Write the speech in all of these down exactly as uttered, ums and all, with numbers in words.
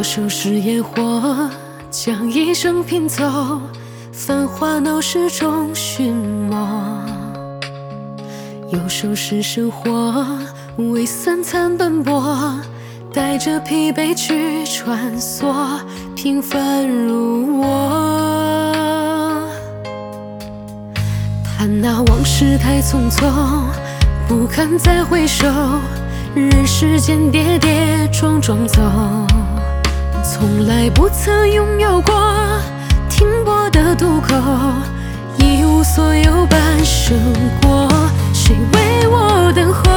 多少是烟火，将一生拼凑，繁华闹市中寻摸。有时是生活，为三餐奔波，带着疲惫去穿梭，平凡如我。叹那往事太匆匆，不堪再回首，人世间跌跌撞撞走，从来不曾拥有过停泊的渡口，一无所有半生过，谁为我等候？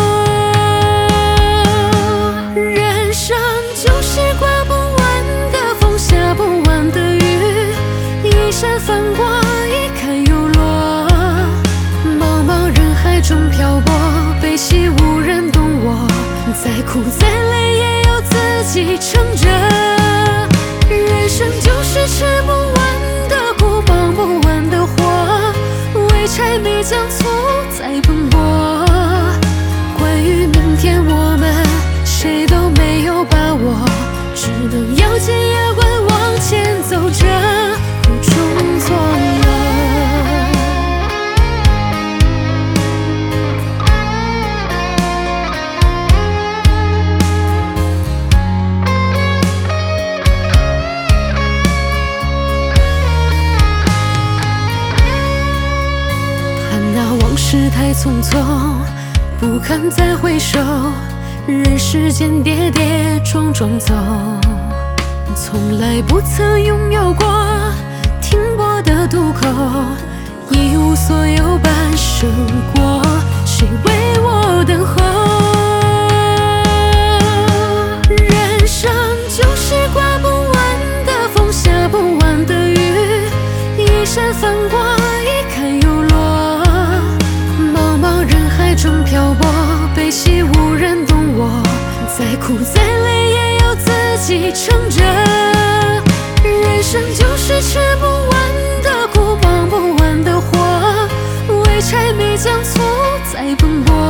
人生就是刮不完的风，下不完的雨，一闪翻过，一看又落，茫茫人海中漂泊，悲喜无人懂我，再苦再累也有自己撑着。人生就是吃不完的苦，绑不完的火，为柴米酱醋在奔波。关于明天我们谁都没有把握，只能咬紧牙关往前走着，苦中作乐。往事太匆匆，不堪再回首，人世间跌跌撞撞走，从来不曾拥有过停泊的渡口，一无所有半生过，谁为我等候？人生就是刮不完的风，下不完的雨，一闪翻过，一看又落，中漂泊，悲喜无人懂我，再苦再累也有自己撑着。人生就是吃不完的苦，绑不完的火，为柴米酱醋在奔波。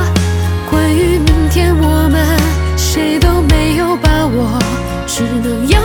关于明天我们谁都没有把握，只能要